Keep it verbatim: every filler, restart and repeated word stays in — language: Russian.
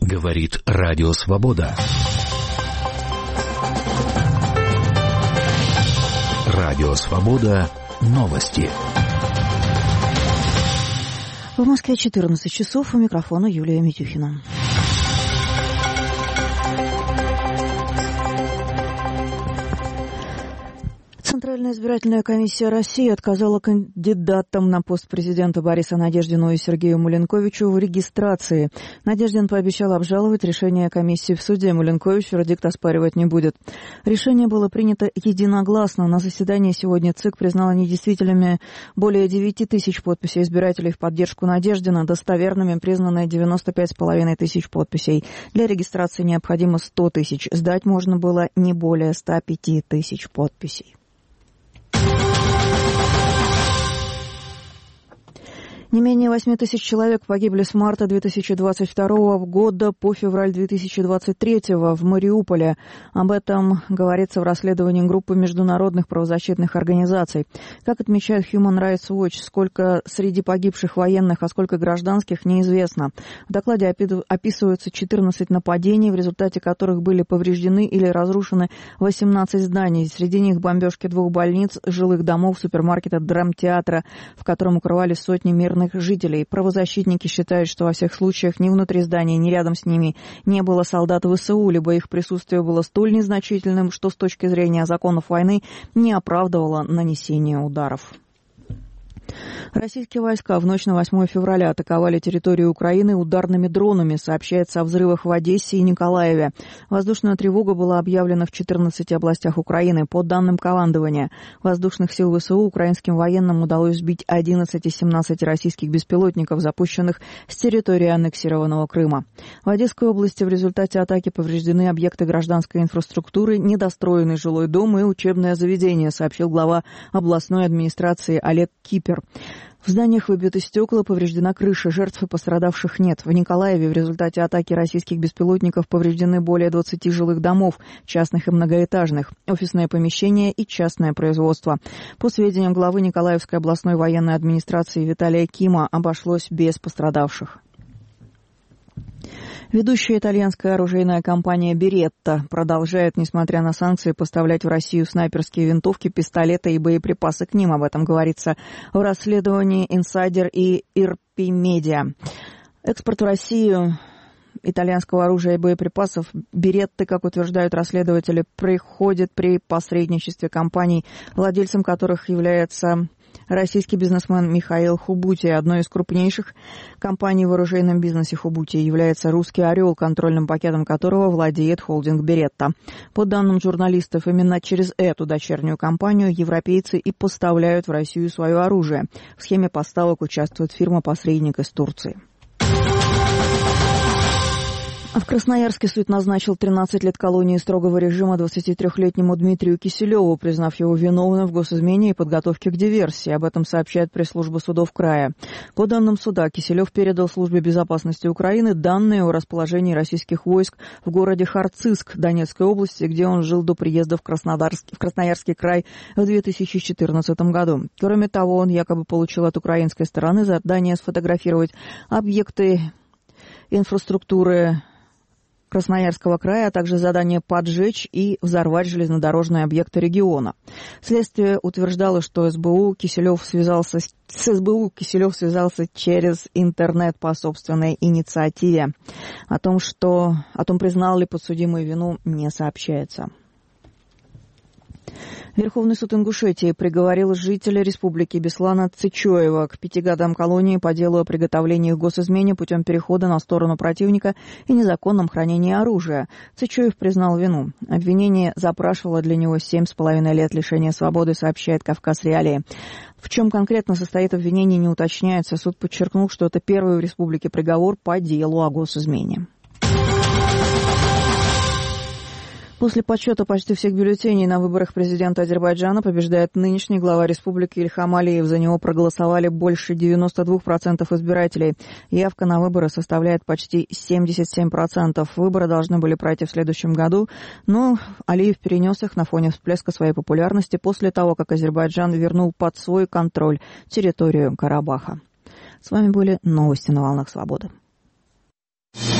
Говорит Радио Свобода. Радио Свобода. Новости. В Москве четырнадцать часов. У микрофона Юлия Митюхина. Центральная избирательная комиссия России отказала кандидатам на пост президента Борису Надеждину и Сергею Маленковичу в регистрации. Надеждин пообещал обжаловать решение комиссии в суде. Маленкович вердикт оспаривать не будет. Решение было принято единогласно. На заседании сегодня ЦИК признала недействительными более девяти тысяч подписей избирателей в поддержку Надеждина. Достоверными признаны девяносто пять с половиной тысяч подписей. Для регистрации необходимо сто тысяч. Сдать можно было не более ста пяти тысяч подписей. Не менее восьми тысяч человек погибли с марта две тысячи двадцать второго года по февраль две тысячи двадцать третьего в Мариуполе. Об этом говорится в расследовании группы международных правозащитных организаций. Как отмечает Human Rights Watch, сколько среди погибших военных, а сколько гражданских, неизвестно. В докладе описываются четырнадцать нападений, в результате которых были повреждены или разрушены восемнадцать зданий. Среди них бомбежки двух больниц, жилых домов, супермаркета, драмтеатра, в котором укрывались сотни мирных жителей. Правозащитники считают, что во всех случаях ни внутри здания, ни рядом с ними не было солдат ВСУ, либо их присутствие было столь незначительным, что с точки зрения законов войны не оправдывало нанесение ударов. Российские войска в ночь на восьмое февраля атаковали территорию Украины ударными дронами. Сообщается о взрывах в Одессе и Николаеве. Воздушная тревога была объявлена в четырнадцати областях Украины. По данным командования воздушных сил ВСУ, украинским военным удалось сбить одиннадцать из семнадцати российских беспилотников, запущенных с территории аннексированного Крыма. В Одесской области в результате атаки повреждены объекты гражданской инфраструктуры, недостроенный жилой дом и учебное заведение, сообщил глава областной администрации Олег Кипер. В зданиях выбиты стекла, повреждена крыша, жертв и пострадавших нет. В Николаеве в результате атаки российских беспилотников повреждены более двадцати жилых домов, частных и многоэтажных, офисное помещение и частное производство. По сведениям главы Николаевской областной военной администрации Виталия Кима, обошлось без пострадавших. Ведущая итальянская оружейная компания «Беретта» продолжает, несмотря на санкции, поставлять в Россию снайперские винтовки, пистолеты и боеприпасы к ним. Об этом говорится в расследовании «Инсайдер» и эр пи Media. Экспорт в Россию итальянского оружия и боеприпасов «Беретты», как утверждают расследователи, проходит при посредничестве компаний, владельцем которых является российский бизнесмен Михаил Хубутий. Одной из крупнейших компаний в оружейном бизнесе Хубутий является «Русский Орел», контрольным пакетом которого владеет холдинг «Беретта». По данным журналистов, именно через эту дочернюю компанию европейцы и поставляют в Россию свое оружие. В схеме поставок участвует фирма-посредник из Турции. В Красноярске суд назначил тринадцать лет колонии строгого режима двадцатитрёхлетнему Дмитрию Киселеву, признав его виновным в госизмене и подготовке к диверсии. Об этом сообщает пресс-служба судов края. По данным суда, Киселев передал Службе безопасности Украины данные о расположении российских войск в городе Харциск Донецкой области, где он жил до приезда в, в Красноярский край в две тысячи четырнадцатом году. Кроме того, он якобы получил от украинской стороны задание сфотографировать объекты инфраструктуры Красноярского края, а также задание поджечь и взорвать железнодорожные объекты региона. Следствие утверждало, что эс бэ у Киселев связался с, с эс бэ у Киселев связался через интернет по собственной инициативе. О том, что, о том, признал ли подсудимый вину, не сообщается. Верховный суд Ингушетии приговорил жителя республики Беслана Цычоева к пяти годам колонии по делу о приготовлении к госизмене путем перехода на сторону противника и незаконном хранении оружия. Цычоев признал вину. Обвинение запрашивало для него семь с половиной лет лишения свободы, сообщает «Кавказ Реалии». В чем конкретно состоит обвинение, не уточняется. Суд подчеркнул, что это первый в республике приговор по делу о госизмене. После подсчета почти всех бюллетеней на выборах президента Азербайджана побеждает нынешний глава республики Ильхам Алиев. За него проголосовали больше девяноста двух процентов избирателей. Явка на выборы составляет почти семьдесят семь процентов. Выборы должны были пройти в следующем году, но Алиев перенес их на фоне всплеска своей популярности после того, как Азербайджан вернул под свой контроль территорию Карабаха. С вами были новости на волнах свободы.